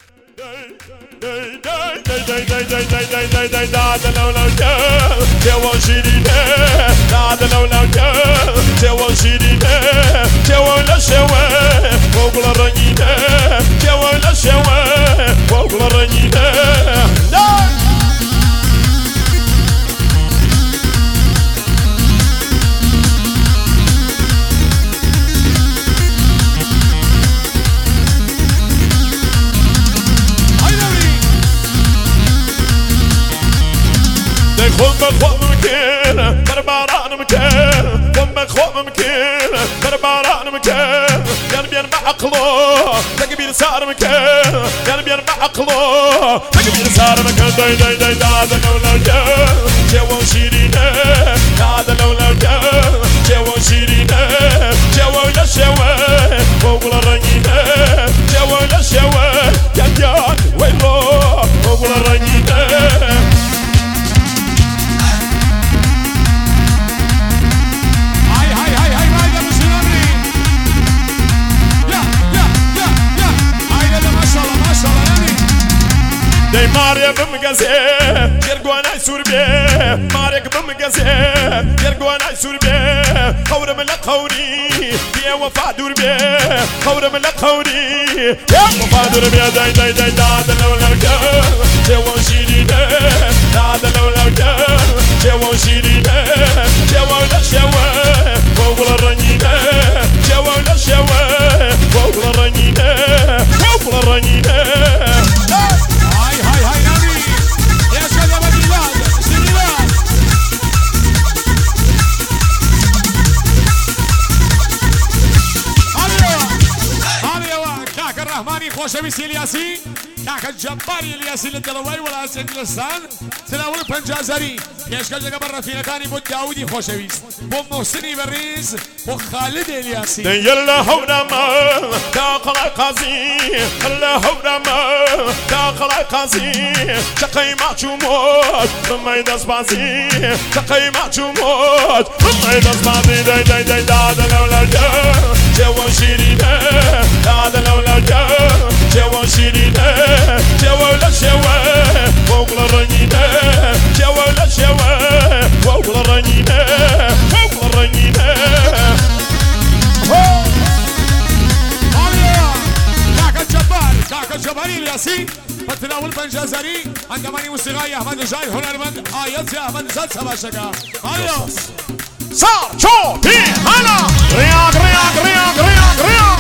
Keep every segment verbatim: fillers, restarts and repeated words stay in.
خم خم مكان برباران مكان خم خم مكان برباران مكان يعني بين بعقله تقبيل صار مكان يعني بين بعقله تقبيل صار مكان داي داي داي هذا لولا جا جوا شيرينا هذا لولا جا جوا شيرينا جوا لا شوا وقول الرنينا جوا لا شوا يا جان ويلو وقول الرنينا داي ماريا بمقاسي يرقوانا يسور بيه ماريا بمقاسي يرقوانا يسور بيه خور من القوري يا وفا دور بيه خور من القوري يا وفا دور بيه داي داي داي هذا لولا الجا جوا شيرينا هذا لولا الجا جوا شيرينا جوا لا شوا فوق الرنينا جوا لا شوا فوق الرنينا فوق الرنينا خوشویست الیاسی کاک جباری الیاسی للدلوی ولاس انگلستان تناول پنجازری پیشکش لقب رفیقانی بود داودی خوشویست بو محسنی بریز بو خالد الیاسی یلا هورما داخل قاضی یلا هورما داخل قاضی شقی معجومات رمای دست بازی شقی معجومات رمای دست بازی دای دای دای داد لولا جا جوا شیرینه داد لولا جا جوا شيرينا جوا لا شوا فوق الرنينا جوا لا شوا فوق الرنينا فوق الرنينا كاك الجبار كاك الجبار الياسي فتناول بنجازري عندما موسيقى احمد جاي هنرمند آيات يا احمد زاد سباشكا هيا صار شو تي هلا رياض رياض رياض رياض رياض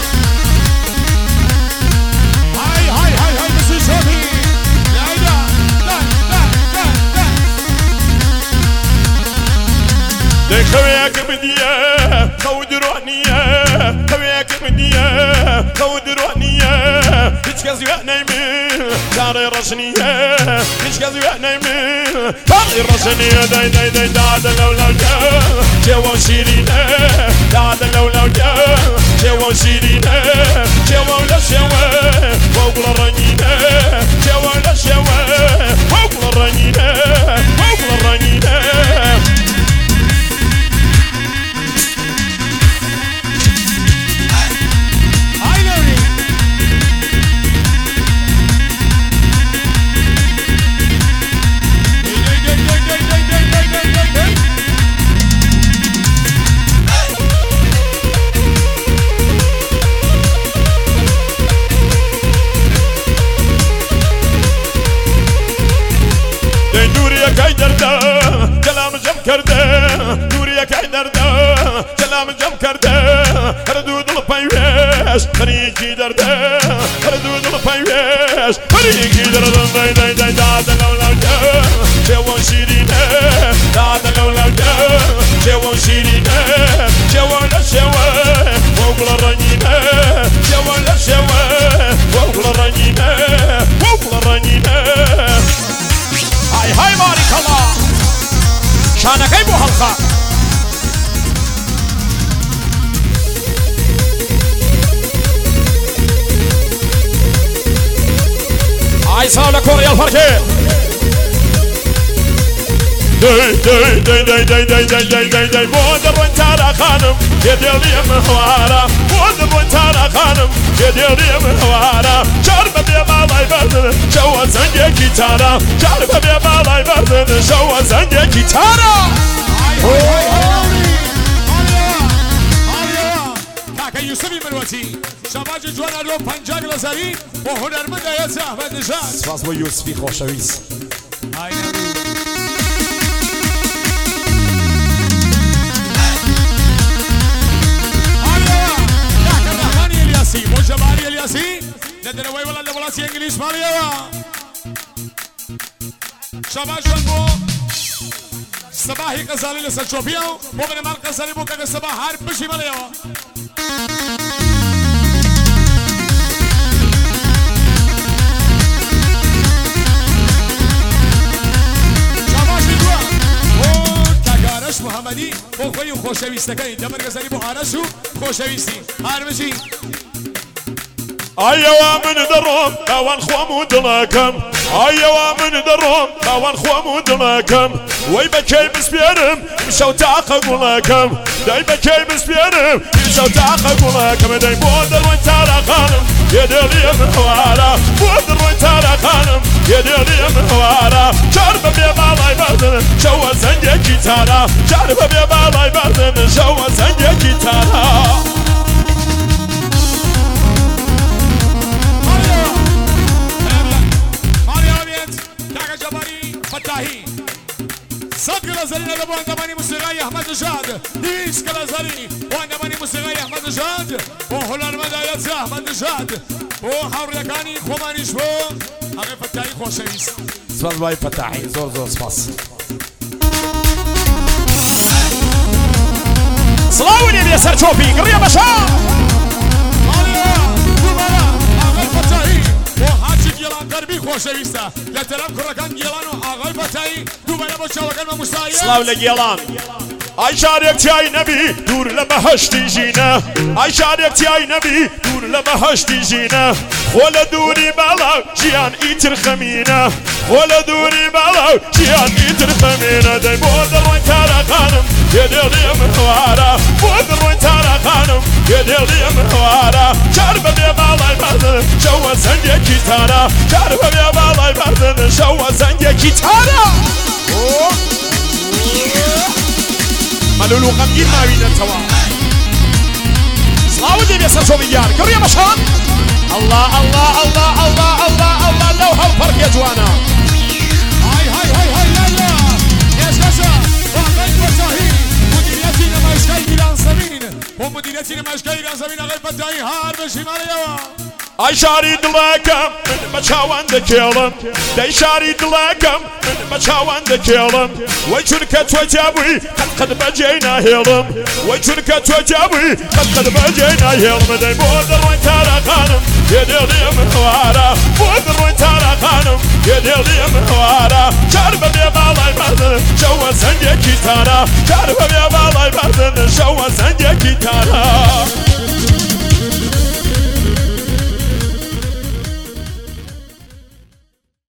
خوياك بديا خود روحنيا خوياك بديا خود روحنيا هيك كازي نايمين داري رشنيا هيك كازي نايمين داري رشنيا داي داي داي دادا لولا جا جوا شيرينا دادا لولا جا جوا شيرينا جوا لا شوا فوق الرنينا جوا لا شوا فوق الرنينا فوق الرنينا كلام جم کرده دوری که درده کلام جم کرده ردود الپیوش خریکی درده ردود الپیوش خریکی درده دای دای دای داد لولا جا جوان شیرینه داد لولا جا جوان شیرینه جوان شوا فوق الرنينه جوان شوا فوق الرنينه فوق الرنينه هاي هاي بارك الله شانك اي بو حلقه هاي ساولا كوريا الفركه داي داي داي داي داي داي داي داي داي داي بودر وانت على خانم يدير مهوارة بودر وانت على خانم يدير مهوارة شرب بيما باڵای بەردن شەوە زەنگێکی تارە جارە بەبێ باڵای بەردن شەوە زەنگێکی تارە کاکە یوسفی مروەتی شەباجی جوانە لۆ پەنجا گلەزەری بۆ هونەرمەندە هێزە ئەحمەد نژاد سپاس بۆ یوسفی خۆشەویست بۆ جەباری ئەلیاسی لە دەرەوەی وەڵات لە وڵاتی ئەنگلیز ماڵیەوە شەباش جوان بۆ سەباهی قەزاڵی لەسەر چۆپیە و بۆ بنەمان قەزاڵی بۆ کەکە سەبا هەر بشی مەڵێەوە شەباشی جوان بۆ کاکە ئارەش محەممەدی بۆ خۆی و خۆشەویستەکەی دەبەر گەزەری بۆ ئارەش و خۆشەویستی هەر بشی ئایەوە من دەڕۆم داوان خۆم و دڵەکەم ئایەوە من دەڕۆم داوان خۆم و دڵەکەم وەی بەکەی بسپێرم شەو تاقە گوڵەکەم دەی بەکەی بسپێرم شەو تاقە گوڵەکەم دەی بۆ دەڕۆی تارەخانم یێدێڵیە من هەوارە بۆ دەڕۆی تارەخانم یێدێڵیە من هەوارە جار بەبێ باڵای بەردن شەوە زەنگێکی تارە جار بەبێ باڵای بەردن شەوە زەنگێکی تارە صد گلازری نده بو اندامانی موسیقی احمد نژاد بیست گلازری بو اندامانی موسیقی احمد نژاد بو هنرمند آیت احمد نژاد بو حوریکانی خومانیش بو آقای فتاحی خوشویست سپاس بای فتاحی زور زور سپاس سڵاو لێبێ سەر چۆپی گڕیە بەشە آقای فتاحی بۆ هاچی گێڵان غەربی خۆشەویستە لە تەرەف کوڕەکان گێڵان و ئاغای فتاحی دووبارە بۆ چاوەکان بە موسایە سڵاو لە گێڵان ئای شارێک تیای نەبی دوور لە بەهەشتی ژینە ئای شارێک تیای نەبی دوور لە بەهەشتی ژینە خۆ لە دووری باڵاو ژیان ئیتر خەمینە خۆ لە دووری باڵاو ژیان ئیتر خەمینە دەی بۆ دەڕۆی تارەخانم یێدێڵیە من هەوارە بۆ دەڕۆی تارەخانم یێدێڵیە من هەوارە جار بەبێ باڵای بەردن شەوە زەنگێکی تارە جار بەبێ باڵای بەردن شەوە زەنگێکی تارە مەلول و غەمگین ماوینەتەوە سڵاو دێبێ سەر چۆپی یار گڕیە بەشان الله الله الله الله الله الله لەو هەڵپەڕکێ جوانە های های های های لالا ێشکەشە ئاغای فتاحی مدیریەتی نمایشگای ایران زەمین بۆ مدیریەتی نمایشگای ایران زەمین ئاغای فتاحی هەر بەشی ماڵیەوە ئای شاری دڵەکەم من بە چاوان دەکێڵم دەی شاری دڵەکەم من بە چاوان دەکێڵم وەی چونکە تۆ جابووی قەت قەت بەجێی ناهێڵم وەی چونکە تۆ جابووی قەت قەت بەجێی ناهێڵم دەی بۆ دەڕۆی تارەخانم یێدێڵیە من هەوارە بۆ دەڕۆی تارەخانم یێدێڵیە من هەوارە جار بەبێ باڵای بەردن شەوە زەنگێکی تارە جار بەبێ باڵای بەردن شەوە زەنگێکی تارە